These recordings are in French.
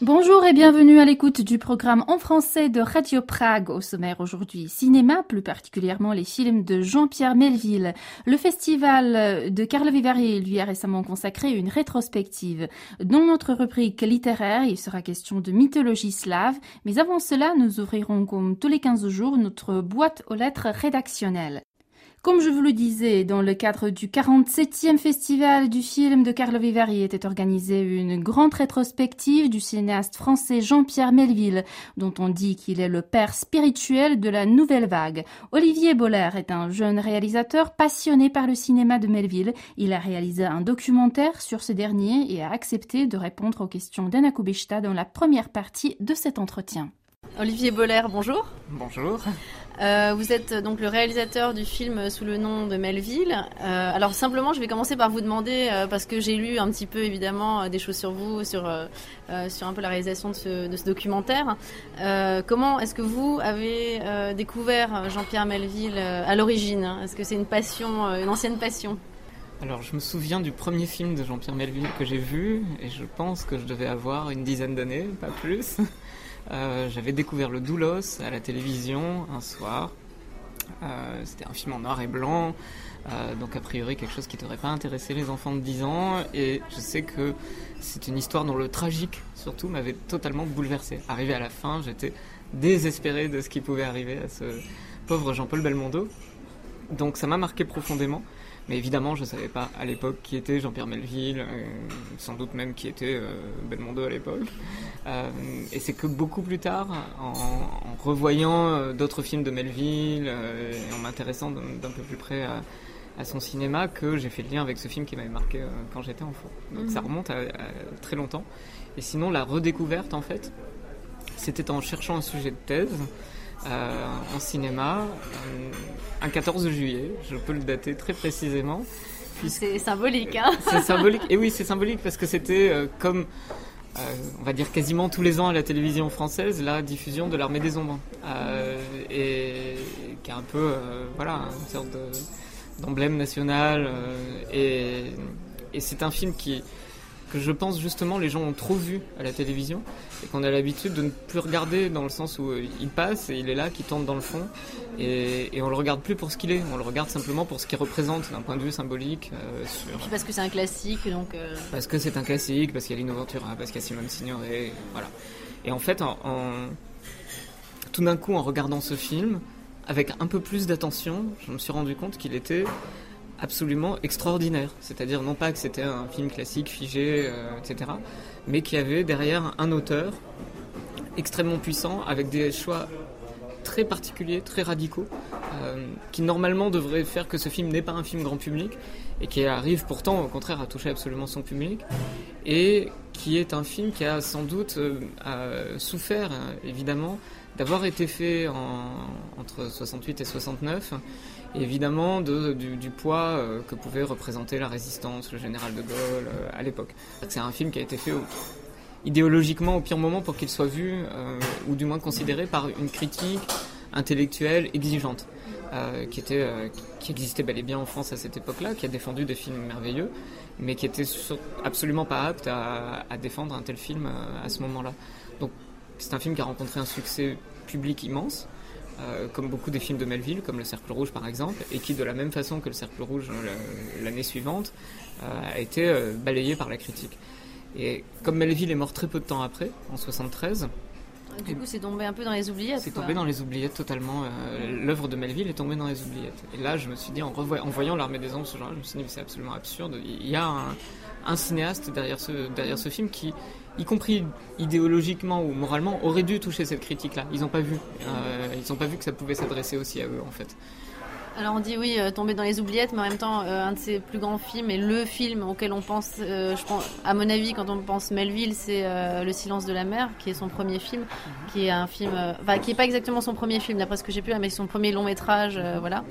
Bonjour et bienvenue à l'écoute du programme en français de Radio Prague. Au sommaire aujourd'hui, cinéma, plus particulièrement les films de Jean-Pierre Melville. Le festival de Karlovy Vary lui a récemment consacré une rétrospective. Dans notre rubrique littéraire, il sera question de mythologie slave. Mais avant cela, nous ouvrirons comme tous les 15 jours notre boîte aux lettres rédactionnelles. Comme je vous le disais, dans le cadre du 47e festival du film de Karlovy Vary était organisée une grande rétrospective du cinéaste français Jean-Pierre Melville, dont on dit qu'il est le père spirituel de la nouvelle vague. Olivier Boller est un jeune réalisateur passionné par le cinéma de Melville. Il a réalisé un documentaire sur ce dernier et a accepté de répondre aux questions d'Anna Kubishta dans la première partie de cet entretien. Olivier Boller, bonjour. Bonjour. Vous êtes donc le réalisateur du film sous le nom de Melville. Alors simplement, je vais commencer par vous demander, parce que j'ai lu un petit peu évidemment des choses sur vous, sur un peu la réalisation de ce documentaire. Comment est-ce que vous avez découvert Jean-Pierre Melville à l'origine ? Est-ce que c'est une passion, une ancienne passion ? Alors, je me souviens du premier film de Jean-Pierre Melville que j'ai vu, et je pense que je devais avoir une dizaine d'années, pas plus. J'avais découvert le Doulos à la télévision un soir. C'était un film en noir et blanc, donc a priori quelque chose qui ne devrait pas intéresser les enfants de 10 ans. Et je sais que c'est une histoire dont le tragique, surtout, m'avait totalement bouleversé. Arrivé à la fin, j'étais désespéré de ce qui pouvait arriver à ce pauvre Jean-Paul Belmondo. Donc ça m'a marqué profondément. Mais évidemment, je ne savais pas à l'époque qui était Jean-Pierre Melville, sans doute même qui était Belmondo à l'époque. Et c'est que beaucoup plus tard, en revoyant d'autres films de Melville et en m'intéressant d'un peu plus près à son cinéma, que j'ai fait le lien avec ce film qui m'avait marqué quand j'étais enfant. Donc ça remonte à très longtemps. Et sinon, la redécouverte, en fait, c'était en cherchant un sujet de thèse. En cinéma, un 14 juillet, je peux le dater très précisément. C'est symbolique, hein ? C'est symbolique, et oui, c'est symbolique parce que c'était comme, on va dire quasiment tous les ans à la télévision française, la diffusion de l'Armée des Ombres, et qui est un peu, voilà, une sorte d'emblème national, et c'est un film que je pense justement les gens ont trop vu à la télévision et qu'on a l'habitude de ne plus regarder, dans le sens où il passe et il est là, qui tombe dans le fond, et on le regarde plus pour ce qu'il est, on le regarde simplement pour ce qu'il représente d'un point de vue symbolique. Puis parce que c'est un classique, donc... Parce que c'est un classique, parce qu'il y a Lino Ventura, parce qu'il y a Simone Signoret, voilà. Et en fait, tout d'un coup, en regardant ce film, avec un peu plus d'attention, je me suis rendu compte qu'il était absolument extraordinaire, c'est-à-dire non pas que c'était un film classique, figé, etc., mais qu'il y avait derrière un auteur extrêmement puissant, avec des choix très particuliers, très radicaux, qui normalement devraient faire que ce film n'est pas un film grand public, et qui arrive pourtant au contraire à toucher absolument son public, et qui est un film qui a sans doute souffert, évidemment, d'avoir été fait entre 68 et 69, et évidemment du poids que pouvait représenter la résistance, le général de Gaulle à l'époque. C'est un film qui a été fait idéologiquement au pire moment pour qu'il soit vu, ou du moins considéré par une critique intellectuelle exigeante, qui existait bel et bien en France à cette époque-là, qui a défendu des films merveilleux, mais qui était absolument pas apte à défendre un tel film à ce moment-là. Donc c'est un film qui a rencontré un succès public immense, comme beaucoup des films de Melville, comme Le Cercle Rouge par exemple, et qui de la même façon que Le Cercle Rouge l'année suivante a été balayé par la critique. Et comme Melville est mort très peu de temps après, en 73, du coup c'est tombé un peu dans les oubliettes. C'est tombé dans les oubliettes totalement. L'œuvre de Melville est tombée dans les oubliettes. Et là je me suis dit, en voyant L'Armée des Ombres, je me suis dit c'est absolument absurde. Il y a un cinéaste derrière ce film qui, y compris idéologiquement ou moralement, aurait dû toucher cette critique-là. Ils n'ont pas vu. Ils n'ont pas vu que ça pouvait s'adresser aussi à eux, en fait. Alors on dit oui, tomber dans les oubliettes, mais en même temps, un de ses plus grands films, et le film auquel on pense, je pense, à mon avis, quand on pense Melville, c'est Le Silence de la mer, qui est son premier film, qui est un film, qui est pas exactement son premier film, d'après ce que j'ai pu, mais son premier long métrage, voilà.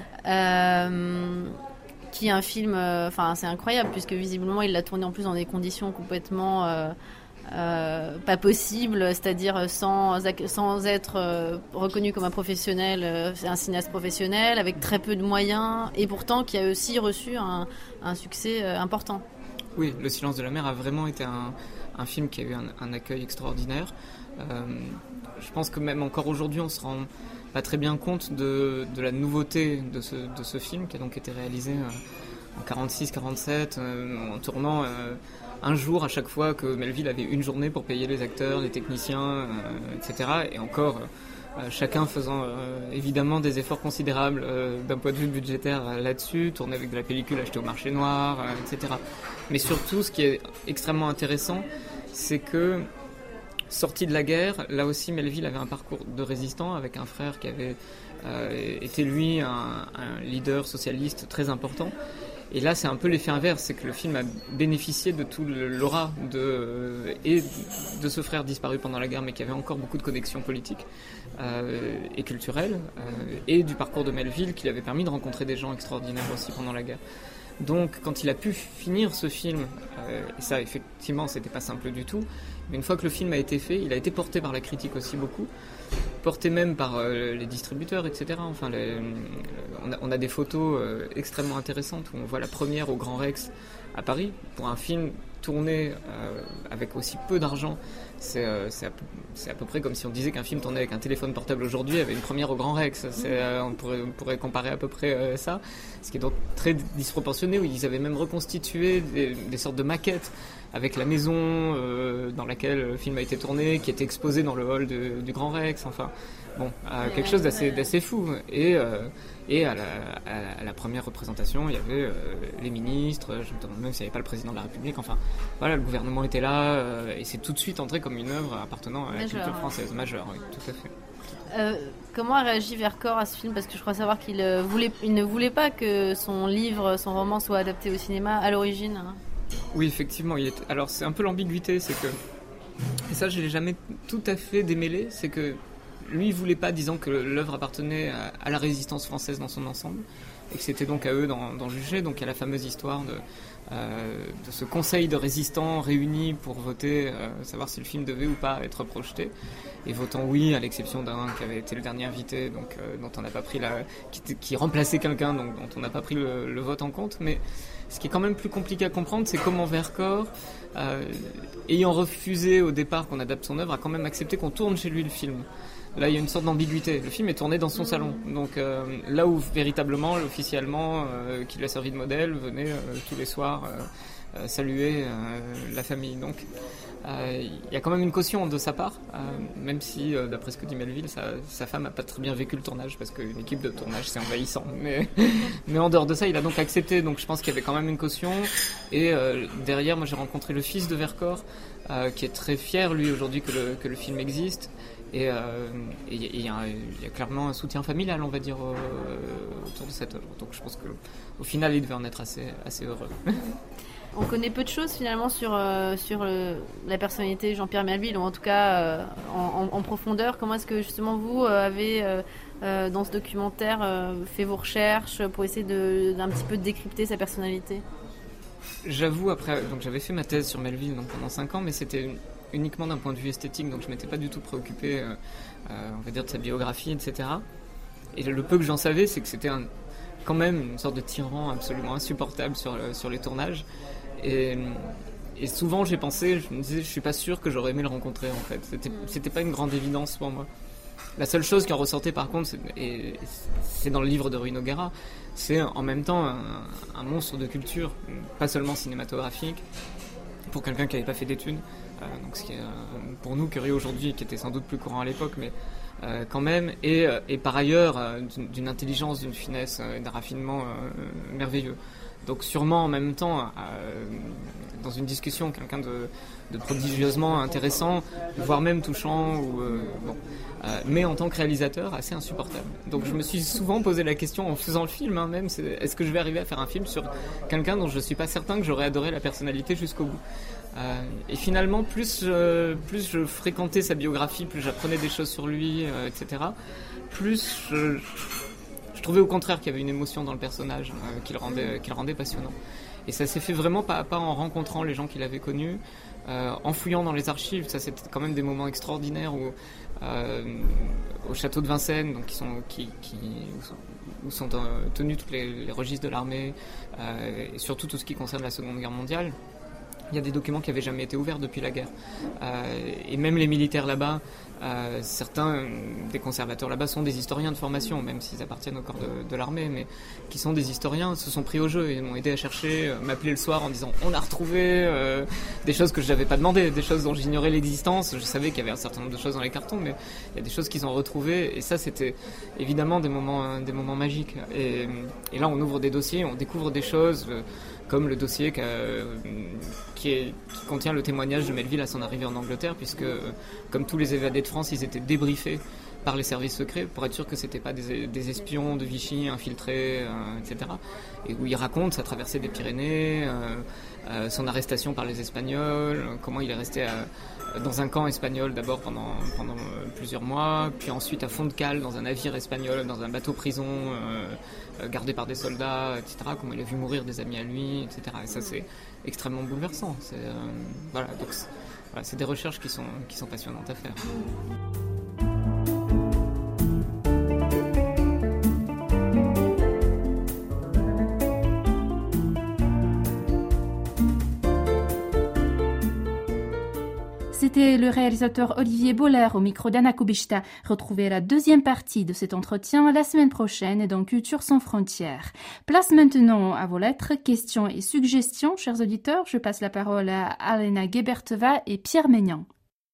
Qui est un film, c'est incroyable, puisque visiblement il l'a tourné en plus dans des conditions complètement pas possibles, c'est-à-dire sans être reconnu comme un professionnel, un cinéaste professionnel, avec très peu de moyens, et pourtant qui a aussi reçu un succès important. Oui, Le silence de la mer a vraiment été un film qui a eu un accueil extraordinaire. Je pense que même encore aujourd'hui, on se rend pas très bien compte de la nouveauté de ce film qui a donc été réalisé en 46-47, en tournant un jour à chaque fois que Melville avait une journée pour payer les acteurs, les techniciens, etc. Et encore, chacun faisant évidemment des efforts considérables d'un point de vue budgétaire là-dessus, tourner avec de la pellicule achetée au marché noir, etc. Mais surtout, ce qui est extrêmement intéressant, c'est que sorti de la guerre, là aussi Melville avait un parcours de résistant avec un frère qui avait été lui un leader socialiste très important. Et là, c'est un peu l'effet inverse, c'est que le film a bénéficié de tout l'aura et de ce frère disparu pendant la guerre, mais qui avait encore beaucoup de connexions politiques et culturelles, et du parcours de Melville qui lui avait permis de rencontrer des gens extraordinaires aussi pendant la guerre. Donc, quand il a pu finir ce film, et ça, effectivement, c'était pas simple du tout, mais une fois que le film a été fait, il a été porté par la critique aussi beaucoup, porté même par les distributeurs, etc. Enfin, on a des photos extrêmement intéressantes où on voit la première au Grand Rex à Paris pour un film tourné avec aussi peu d'argent. C'est à peu près comme si on disait qu'un film tourné avec un téléphone portable aujourd'hui avait une première au Grand Rex. On pourrait comparer à peu près ça, ce qui est donc très disproportionné, où ils avaient même reconstitué des sortes de maquettes avec la maison dans laquelle le film a été tourné, qui était exposée dans le hall du Grand Rex. Enfin, bon, quelque chose d'assez fou. Et à la première représentation, il y avait les ministres, je me demande même s'il n'y avait pas le président de la République. Enfin, voilà, le gouvernement était là, et c'est tout de suite entré comme une œuvre appartenant à la culture française, majeure, oui, tout à fait. Comment a réagi Vercors à ce film? Parce que je crois savoir qu'il ne voulait pas que son livre, son roman soit adapté au cinéma à l'origine. Hein. Oui, effectivement. Alors, c'est un peu l'ambiguïté, c'est que... Et ça, je ne l'ai jamais tout à fait démêlé, c'est que lui, il ne voulait pas, disant que l'œuvre appartenait à la résistance française dans son ensemble, et que c'était donc à eux d'en juger. Donc, il y a la fameuse histoire de ce conseil de résistants réunis pour voter, savoir si le film devait ou pas être projeté, et votant oui, à l'exception d'un qui avait été le dernier invité, donc dont on n'a pas pris qui remplaçait quelqu'un, donc dont on n'a pas pris le vote en compte. Mais ce qui est quand même plus compliqué à comprendre, c'est comment Vercors, ayant refusé au départ qu'on adapte son œuvre, a quand même accepté qu'on tourne chez lui le film. Là, il y a une sorte d'ambiguïté. Le film est tourné dans son salon. Donc, là où véritablement, officiellement, qui lui a servi de modèle, venait tous les soirs saluer la famille. Donc, il y a quand même une caution de sa part, même si, d'après ce que dit Melville, sa femme n'a pas très bien vécu le tournage, parce qu'une équipe de tournage, c'est envahissant. Mais en dehors de ça, il a donc accepté. Donc, je pense qu'il y avait quand même une caution. Et derrière, moi, j'ai rencontré le fils de Vercors, qui est très fier, lui, aujourd'hui, que le film existe. Et il y a clairement un soutien familial, on va dire, autour de cette œuvre. Donc je pense qu'au final, il devait en être assez heureux. On connaît peu de choses finalement sur la personnalité de Jean-Pierre Melville, ou en tout cas en profondeur. Comment est-ce que justement vous avez, dans ce documentaire, fait vos recherches pour essayer d'un petit peu décrypter sa personnalité? J'avoue, après, donc j'avais fait ma thèse sur Melville donc, pendant 5 ans, mais c'était uniquement d'un point de vue esthétique, donc je m'étais pas du tout préoccupé, on va dire, de sa biographie, etc. Et le peu que j'en savais, c'est que c'était quand même une sorte de tyran absolument insupportable sur les tournages. Et souvent je me disais, je suis pas sûr que j'aurais aimé le rencontrer en fait. C'était pas une grande évidence pour moi. La seule chose qui en ressortait par contre, c'est dans le livre de Rui Nogueira, c'est en même temps un monstre de culture, pas seulement cinématographique, pour quelqu'un qui n'avait pas fait d'études. Donc ce qui est pour nous curieux aujourd'hui, qui était sans doute plus courant à l'époque, mais quand même, et par ailleurs d'une intelligence, d'une finesse, d'un raffinement merveilleux. Donc sûrement en même temps, dans une discussion, quelqu'un de prodigieusement intéressant, voire même touchant, mais en tant que réalisateur, assez insupportable. Donc je me suis souvent posé la question en faisant le film, même, est-ce que je vais arriver à faire un film sur quelqu'un dont je ne suis pas certain que j'aurais adoré la personnalité jusqu'au bout. Et finalement, plus je fréquentais sa biographie, plus j'apprenais des choses sur lui, etc., plus je trouvais au contraire qu'il y avait une émotion dans le personnage qui le rendait passionnant. Et ça s'est fait vraiment pas à pas en rencontrant les gens qu'il avait connus, en fouillant dans les archives. Ça, c'était quand même des moments extraordinaires où, au château de Vincennes, donc où sont tenus tous les registres de l'armée, et surtout tout ce qui concerne la Seconde Guerre mondiale. Il y a des documents qui n'avaient jamais été ouverts depuis la guerre. Et même les militaires là-bas, certains des conservateurs là-bas sont des historiens de formation, même s'ils appartiennent au corps de l'armée, mais qui sont des historiens, se sont pris au jeu et m'ont aidé à chercher, m'appeler le soir en disant on a retrouvé des choses que je n'avais pas demandé, des choses dont j'ignorais l'existence. Je savais qu'il y avait un certain nombre de choses dans les cartons, mais il y a des choses qu'ils ont retrouvées, et ça c'était évidemment des moments magiques. Et là on ouvre des dossiers, on découvre des choses, comme le dossier qui contient le témoignage de Melville à son arrivée en Angleterre, puisque, comme tous les évadés de France, ils étaient débriefés par les services secrets pour être sûr que c'était pas des espions de Vichy infiltrés, etc. Et où il raconte sa traversée des Pyrénées, son arrestation par les Espagnols, comment il est resté dans un camp espagnol d'abord pendant plusieurs mois, puis ensuite à fond de cale dans un navire espagnol, dans un bateau prison gardé par des soldats, etc. Comment il a vu mourir des amis à lui, etc. Et ça c'est extrêmement bouleversant. C'est des recherches qui sont passionnantes à faire. C'était le réalisateur Olivier Boller au micro d'Anna Kubishta. Retrouvez la deuxième partie de cet entretien la semaine prochaine dans Culture sans frontières. Place maintenant à vos lettres, questions et suggestions. Chers auditeurs, je passe la parole à Alena Geberteva et Pierre Maignan.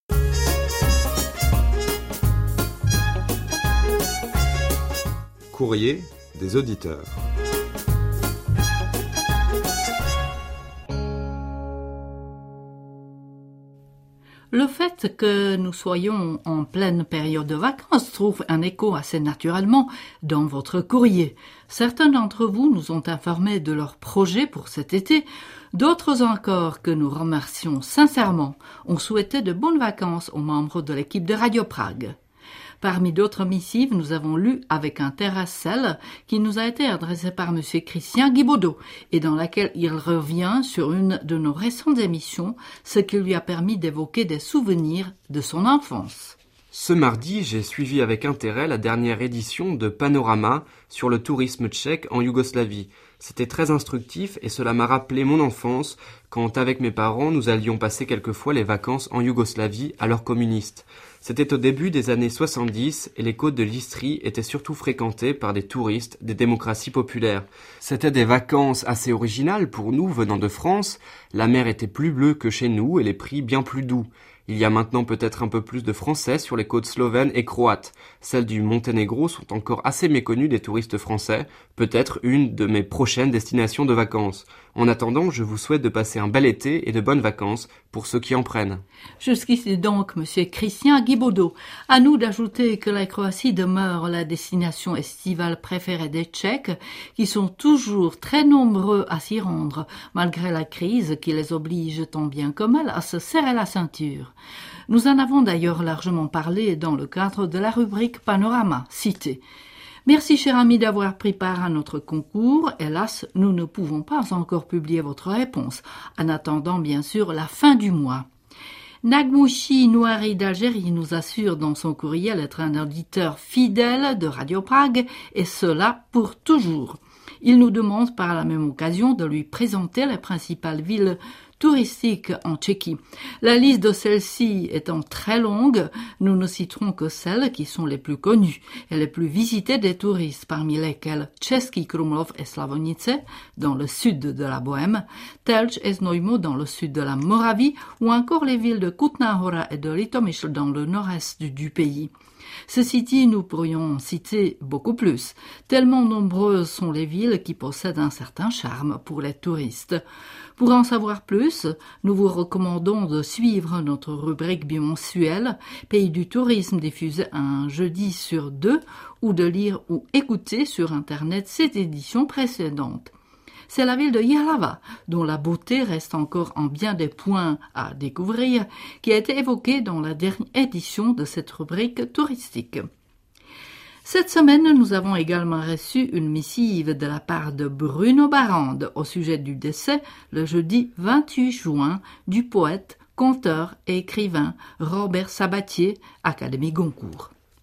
Courrier des auditeurs. Le fait que nous soyons en pleine période de vacances trouve un écho assez naturellement dans votre courrier. Certains d'entre vous nous ont informés de leurs projets pour cet été, d'autres encore que nous remercions sincèrement ont souhaité de bonnes vacances aux membres de l'équipe de Radio Prague. Parmi d'autres missives, nous avons lu avec intérêt celle qui nous a été adressée par M. Christian Guibaudot et dans laquelle il revient sur une de nos récentes émissions, ce qui lui a permis d'évoquer des souvenirs de son enfance. Ce mardi, j'ai suivi avec intérêt la dernière édition de Panorama sur le tourisme tchèque en Yougoslavie. C'était très instructif et cela m'a rappelé mon enfance quand, avec mes parents, nous allions passer quelquefois les vacances en Yougoslavie à l'heure communiste. C'était au début des années 70 et les côtes de l'Istrie étaient surtout fréquentées par des touristes des démocraties populaires. C'était des vacances assez originales pour nous venant de France. La mer était plus bleue que chez nous et les prix bien plus doux. Il y a maintenant peut-être un peu plus de Français sur les côtes slovènes et croates. Celles du Monténégro sont encore assez méconnues des touristes français, peut-être une de mes prochaines destinations de vacances. En attendant, je vous souhaite de passer un bel été et de bonnes vacances pour ceux qui en prennent. Jusqu'ici donc, Monsieur Christian Guibaudot. À nous d'ajouter que la Croatie demeure la destination estivale préférée des Tchèques, qui sont toujours très nombreux à s'y rendre, malgré la crise qui les oblige tant bien que mal à se serrer la ceinture. Nous en avons d'ailleurs largement parlé dans le cadre de la rubrique Panorama citée. Merci, cher ami, d'avoir pris part à notre concours. Hélas, nous ne pouvons pas encore publier votre réponse, en attendant bien sûr la fin du mois. Nagmouchi Nouari d'Algérie nous assure dans son courriel être un auditeur fidèle de Radio Prague, et cela pour toujours. Il nous demande par la même occasion de lui présenter les principales villes touristiques en Tchéquie. La liste de celles-ci étant très longue, nous ne citerons que celles qui sont les plus connues et les plus visitées des touristes, parmi lesquelles Český Krumlov et Slavonice, dans le sud de la Bohème, Telč et Znojmo dans le sud de la Moravie, ou encore les villes de Kutná Hora et de Litomyšl dans le nord-est du pays. Ceci, nous pourrions en citer beaucoup plus, tellement nombreuses sont les villes qui possèdent un certain charme pour les touristes. Pour en savoir plus, nous vous recommandons de suivre notre rubrique bimensuelle Pays du tourisme diffusée un jeudi sur 2 ou de lire ou écouter sur Internet cette édition précédente. C'est la ville de Jihlava, dont la beauté reste encore en bien des points à découvrir, qui a été évoquée dans la dernière édition de cette rubrique touristique. Cette semaine, nous avons également reçu une missive de la part de Bruno Barande au sujet du décès, le jeudi 28 juin, du poète, conteur et écrivain Robert Sabatier, Académie Goncourt.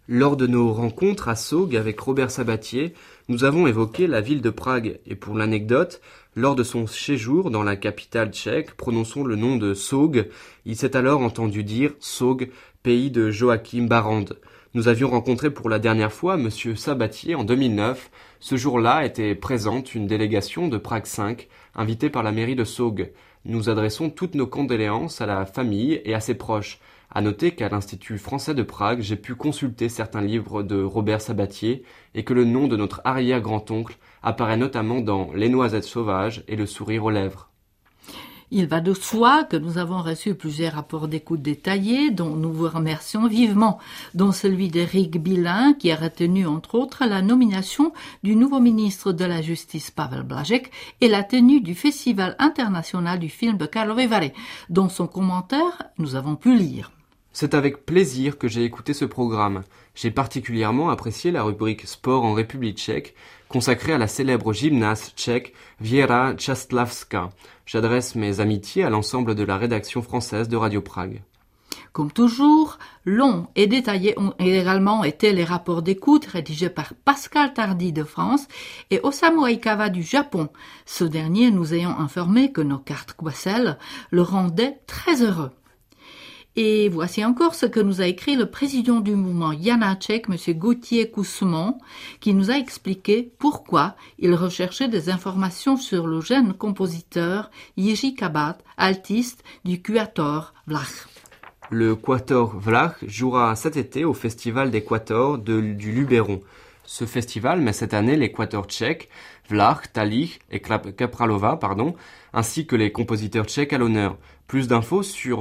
Lors de nos rencontres à Saugue avec Robert Sabatier, nous avons évoqué la ville de Prague et pour l'anecdote, lors de son séjour dans la capitale tchèque, prononçons le nom de Saugue, il s'est alors entendu dire Saugue, pays de Joachim Barrand. Nous avions rencontré pour la dernière fois monsieur Sabatier en 2009. Ce jour-là était présente une délégation de Prague 5, invitée par la mairie de Saugue. Nous adressons toutes nos condoléances à la famille et à ses proches. À noter qu'à l'Institut français de Prague, j'ai pu consulter certains livres de Robert Sabatier et que le nom de notre arrière-grand-oncle apparaît notamment dans Les noisettes sauvages et Le sourire aux lèvres. Il va de soi que nous avons reçu plusieurs rapports d'écoute détaillés dont nous vous remercions vivement, dont celui d'Éric Bilin qui a retenu entre autres la nomination du nouveau ministre de la Justice Pavel Blažek et la tenue du Festival international du film de Karlovy Vary, dont son commentaire nous avons pu lire. C'est avec plaisir que j'ai écouté ce programme. J'ai particulièrement apprécié la rubrique Sport en République tchèque, consacrée à la célèbre gymnaste tchèque Věra Čáslavská. J'adresse mes amitiés à l'ensemble de la rédaction française de Radio Prague. Comme toujours, longs et détaillés ont également été les rapports d'écoute rédigés par Pascal Tardy de France et Osamu Aikawa du Japon. Ce dernier nous ayant informé que nos cartes Quacel le rendaient très heureux. Et voici encore ce que nous a écrit le président du mouvement Janáček, M. Gauthier Kousmon, qui nous a expliqué pourquoi il recherchait des informations sur le jeune compositeur Jiří Kabát, altiste du Quatuor Vlach. Le Quatuor Vlach jouera cet été au Festival des Quatuors du Luberon. Ce festival met cette année les quatuors tchèques, Vlach, Talich et Kapralova, ainsi que les compositeurs tchèques à l'honneur. Plus d'infos sur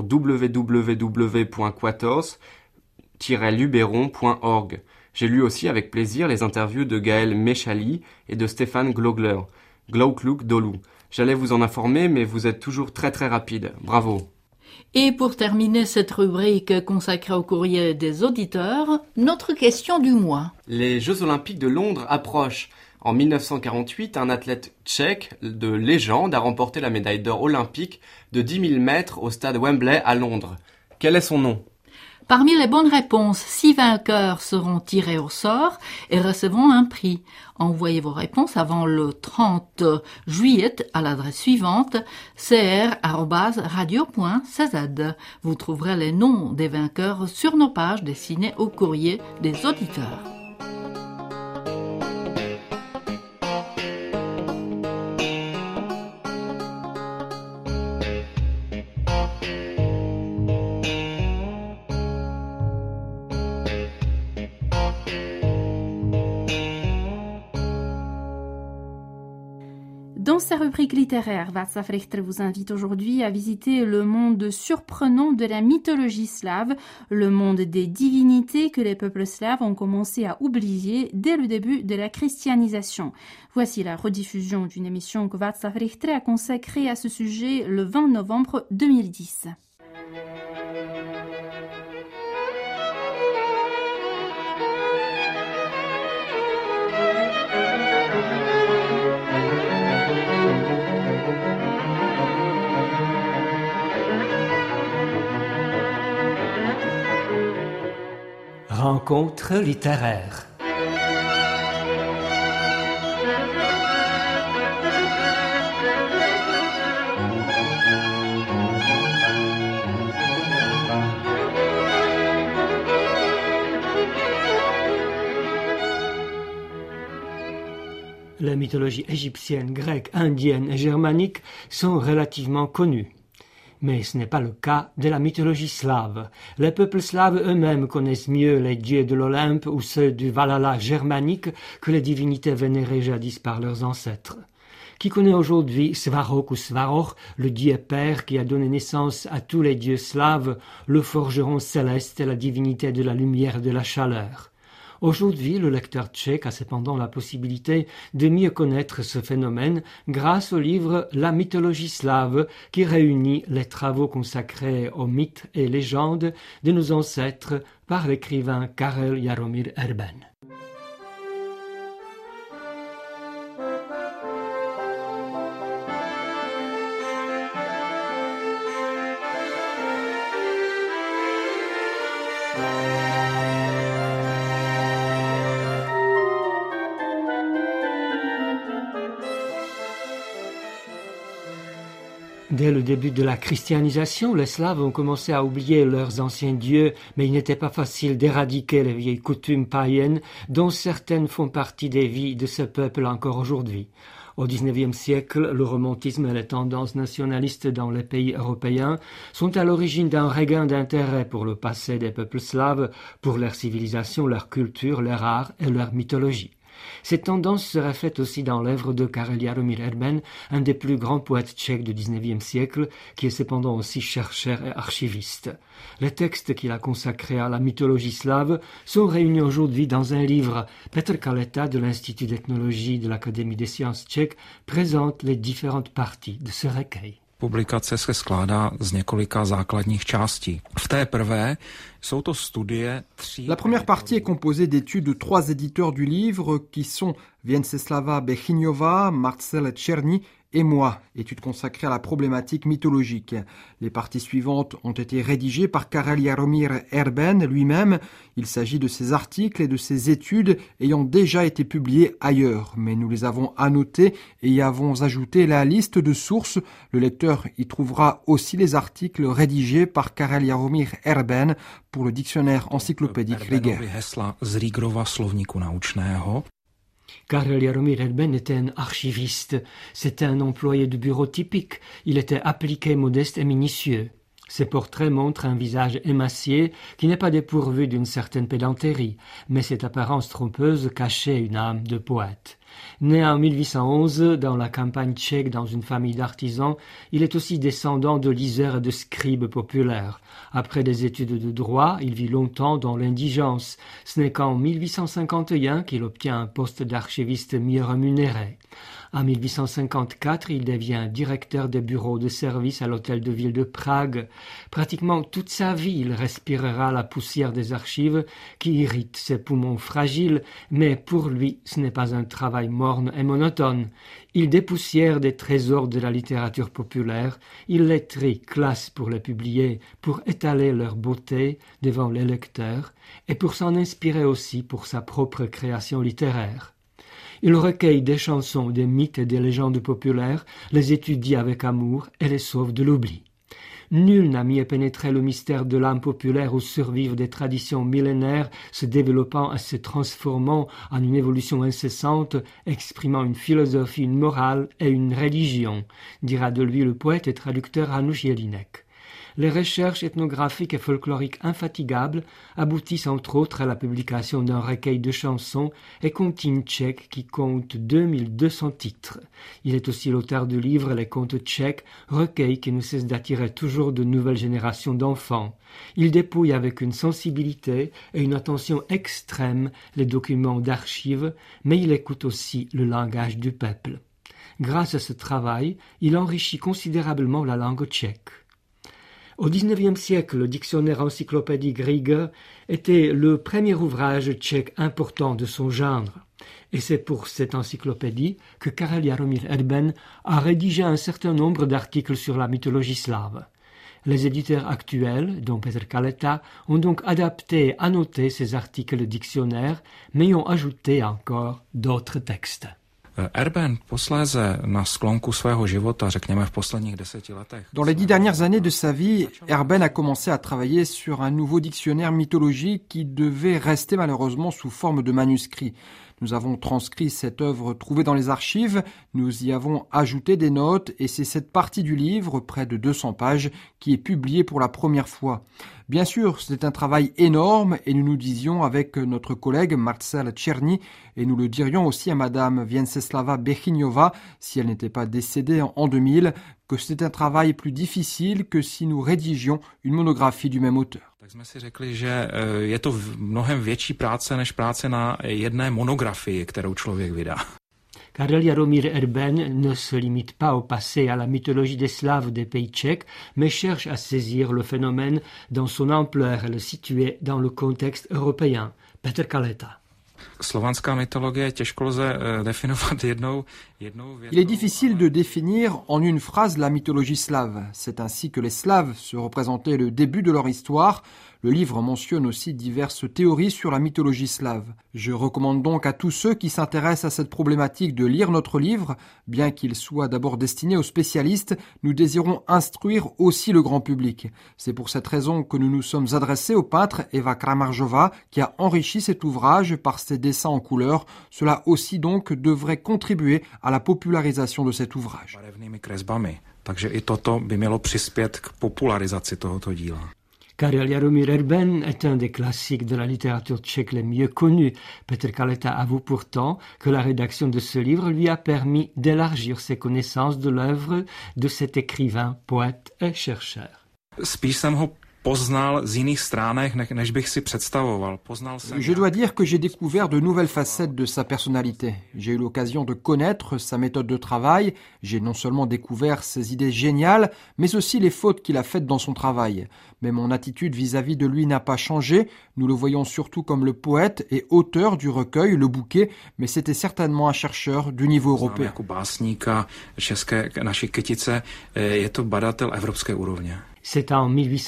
www.quatuors-luberon.org. J'ai lu aussi avec plaisir les interviews de Gaël Méchali et de Stéphane Glogler. Glaukluk Dolou. J'allais vous en informer, mais vous êtes toujours très très rapide. Bravo. Et pour terminer cette rubrique consacrée au courrier des auditeurs, notre question du mois. Les Jeux Olympiques de Londres approchent. En 1948, un athlète tchèque de légende a remporté la médaille d'or olympique de 10 000 mètres au stade Wembley à Londres. Quel est son nom ? Parmi les bonnes réponses, 6 vainqueurs seront tirés au sort et recevront un prix. Envoyez vos réponses avant le 30 juillet à l'adresse suivante cr@radio.cz. Vous trouverez les noms des vainqueurs sur nos pages destinées au courrier des auditeurs. Dans sa rubrique littéraire, Václav Richter vous invite aujourd'hui à visiter le monde surprenant de la mythologie slave, le monde des divinités que les peuples slaves ont commencé à oublier dès le début de la christianisation. Voici la rediffusion d'une émission que Václav Richter a consacrée à ce sujet le 20 novembre 2010. Rencontre littéraire. Les mythologies égyptienne, grecque, indienne et germanique sont relativement connues. Mais ce n'est pas le cas de la mythologie slave. Les peuples slaves eux-mêmes connaissent mieux les dieux de l'Olympe ou ceux du Valhalla germanique que les divinités vénérées jadis par leurs ancêtres. Qui connaît aujourd'hui Svarog ou Svarog, le dieu père qui a donné naissance à tous les dieux slaves, le forgeron céleste et la divinité de la lumière et de la chaleur. Aujourd'hui, le lecteur tchèque a cependant la possibilité de mieux connaître ce phénomène grâce au livre La mythologie slave qui réunit les travaux consacrés aux mythes et légendes de nos ancêtres par l'écrivain Karel Jaromír Erben. Dès le début de la christianisation, les Slaves ont commencé à oublier leurs anciens dieux, mais il n'était pas facile d'éradiquer les vieilles coutumes païennes dont certaines font partie des vies de ce peuple encore aujourd'hui. Au XIXe siècle, le romantisme et les tendances nationalistes dans les pays européens sont à l'origine d'un regain d'intérêt pour le passé des peuples slaves, pour leur civilisation, leur culture, leur art et leur mythologie. Cette tendance se reflète aussi dans l'œuvre de Karel Jaromír Erben, un des plus grands poètes tchèques du XIXe siècle, qui est cependant aussi chercheur et archiviste. Les textes qu'il a consacrés à la mythologie slave sont réunis aujourd'hui dans un livre. Petr Kaleta de l'Institut d'ethnologie de l'Académie des sciences tchèques présente les différentes parties de ce recueil. Publikace se skládá z několika základních částí. V té prvé jsou to studie tří... La première partie est composée d'études de 3 éditeurs du livre qui sont Věnceslava Bechyňová, Marcel Černý et moi, études consacrées à la problématique mythologique. Les parties suivantes ont été rédigées par Karel Jaromír Erben lui-même. Il s'agit de ses articles et de ses études ayant déjà été publiés ailleurs, mais nous les avons annotés et y avons ajouté la liste de sources. Le lecteur y trouvera aussi les articles rédigés par Karel Jaromír Erben pour le dictionnaire encyclopédique Rieger. Karel Jaromír Erben était un archiviste. C'était un employé de bureau typique. Il était appliqué, modeste et minutieux. Ses portraits montrent un visage émacié qui n'est pas dépourvu d'une certaine pédanterie, mais cette apparence trompeuse cachait une âme de poète. Né en 1811 dans la campagne tchèque dans une famille d'artisans, il est aussi descendant de liseurs et de scribes populaires. Après des études de droit, il vit longtemps dans l'indigence. Ce n'est qu'en 1851 qu'il obtient un poste d'archiviste mieux rémunéré. En 1854, il devient directeur des bureaux de service à l'hôtel de ville de Prague. Pratiquement toute sa vie, il respirera la poussière des archives qui irrite ses poumons fragiles, mais pour lui, ce n'est pas un travail morne et monotone. Il dépoussière des trésors de la littérature populaire, il les trie, classe pour les publier, pour étaler leur beauté devant les lecteurs et pour s'en inspirer aussi pour sa propre création littéraire. Il recueille des chansons, des mythes et des légendes populaires, les étudie avec amour et les sauve de l'oubli. Nul n'a mieux pénétré le mystère de l'âme populaire où survivent des traditions millénaires se développant et se transformant en une évolution incessante, exprimant une philosophie, une morale et une religion, dira de lui le poète et traducteur Hanuš Jelinek. Les recherches ethnographiques et folkloriques infatigables aboutissent entre autres à la publication d'un recueil de chansons et comptines tchèques qui compte 2200 titres. Il est aussi l'auteur du livre Les contes tchèques, recueil qui ne cesse d'attirer toujours de nouvelles générations d'enfants. Il dépouille avec une sensibilité et une attention extrême les documents d'archives, mais il écoute aussi le langage du peuple. Grâce à ce travail, il enrichit considérablement la langue tchèque. Au XIXe siècle, le dictionnaire encyclopédique Rieger était le premier ouvrage tchèque important de son genre. Et c'est pour cette encyclopédie que Karel Jaromír Erben a rédigé un certain nombre d'articles sur la mythologie slave. Les éditeurs actuels, dont Petr Kaleta, ont donc adapté et annoté ces articles de dictionnaire, mais y ont ajouté encore d'autres textes. Erben posléze na sklonku svého života, řekněme v posledních 10 letech. Dans les 10 dernières années de sa vie, Erben a commencé à travailler sur un nouveau dictionnaire mythologique qui devait rester malheureusement sous forme de manuscrit. Nous avons transcrit cette œuvre trouvée dans les archives, nous y avons ajouté des notes et c'est cette partie du livre, près de 200 pages, qui est publiée pour la première fois. Bien sûr, c'est un travail énorme et nous nous disions avec notre collègue Marcel Černý et nous le dirions aussi à Madame Věnceslava Bechyňová, si elle n'était pas décédée en 2000, que c'est un travail plus difficile que si nous rédigions une monographie du même auteur. Tak jsme si řekli, že je to mnohem větší práce než práce na jedné monografii, kterou člověk vydá. Karel Jaromír Erben ne se limite pas au passé à la mythologie des Slaves des pays tchèques, mais cherche à saisir le phénomène dans son ampleur et le situer dans le contexte européen. Petr Kaleta. Slovanská mythologie těžko lze definovat jednou Il est difficile de définir en une phrase la mythologie slave. C'est ainsi que les Slaves se représentaient le début de leur histoire. Le livre mentionne aussi diverses théories sur la mythologie slave. Je recommande donc à tous ceux qui s'intéressent à cette problématique de lire notre livre. Bien qu'il soit d'abord destiné aux spécialistes, nous désirons instruire aussi le grand public. C'est pour cette raison que nous nous sommes adressés au peintre Eva Kramarjova qui a enrichi cet ouvrage par ses dessins en couleur. Cela aussi donc devrait contribuer à la popularisation de cet ouvrage. Takže i toto by mělo přispět k popularizaci tohoto díla. Karel Jaromír Erben est un des classiques de la littérature tchèque les mieux connus. Petr Kaleta avoue pourtant que la rédaction de ce livre lui a permis d'élargir ses connaissances de l'œuvre de cet écrivain, poète et chercheur. Spíš jsem ho poznal z jiných stránek, než bych si představoval. Je dois dire que j'ai découvert de nouvelles facettes de sa personnalité. J'ai eu l'occasion de connaître sa méthode de travail. J'ai non seulement découvert ses idées géniales, mais aussi les fautes qu'il a faites dans son travail. Mais mon attitude vis-à-vis de lui n'a pas changé. Nous le voyons surtout comme le poète et auteur du recueil Le Bouquet, mais c'était certainement un chercheur du niveau européen. Jako básníka české naší kytice je to badatel evropské úrovně. C'est en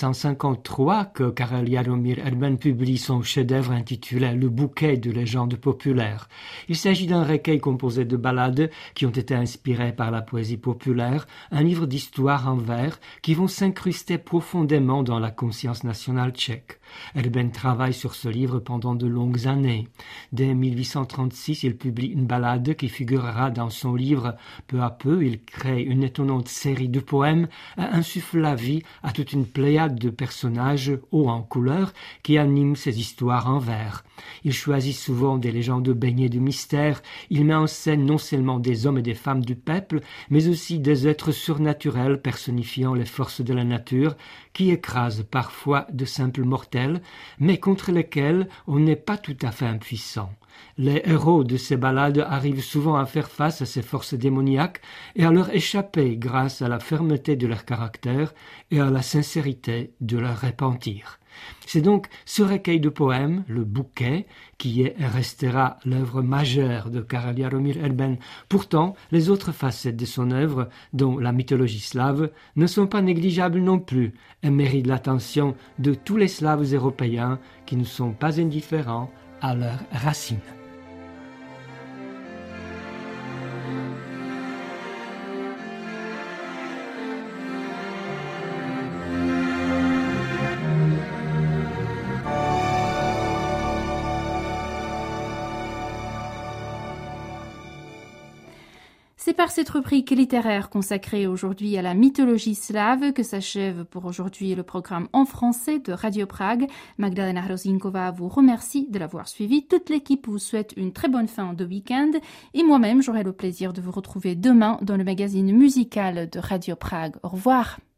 1853 que Karel Jaromír Erben publie son chef-d'œuvre intitulé Le Bouquet de légendes populaires. Il s'agit d'un recueil composé de ballades qui ont été inspirées par la poésie populaire, un livre d'histoire en vers qui vont s'incruster profondément dans la conscience nationale tchèque. Erben travaille sur ce livre pendant de longues années. Dès 1836, il publie une ballade qui figurera dans son livre. Peu à peu, il crée une étonnante série de poèmes et insuffle la vie à toute une pléiade de personnages hauts en couleur qui animent ses histoires en vers. Il choisit souvent des légendes baignées de mystère. Il met en scène non seulement des hommes et des femmes du peuple, mais aussi des êtres surnaturels personnifiant les forces de la nature qui écrasent parfois de simples mortels, mais contre lesquels on n'est pas tout à fait impuissant. Les héros de ces ballades arrivent souvent à faire face à ces forces démoniaques et à leur échapper grâce à la fermeté de leur caractère et à la sincérité de leur repentir. C'est donc ce recueil de poèmes, Le Bouquet, qui est et restera l'œuvre majeure de Karel Jaromír Erben. Pourtant, les autres facettes de son œuvre, dont la mythologie slave, ne sont pas négligeables non plus et méritent l'attention de tous les Slaves européens qui ne sont pas indifférents à leurs racines. C'est par cette rubrique littéraire consacrée aujourd'hui à la mythologie slave que s'achève pour aujourd'hui le programme en français de Radio Prague. Magdalena Hrozinkova vous remercie de l'avoir suivi. Toute l'équipe vous souhaite une très bonne fin de week-end. Et moi-même, j'aurai le plaisir de vous retrouver demain dans le magazine musical de Radio Prague. Au revoir.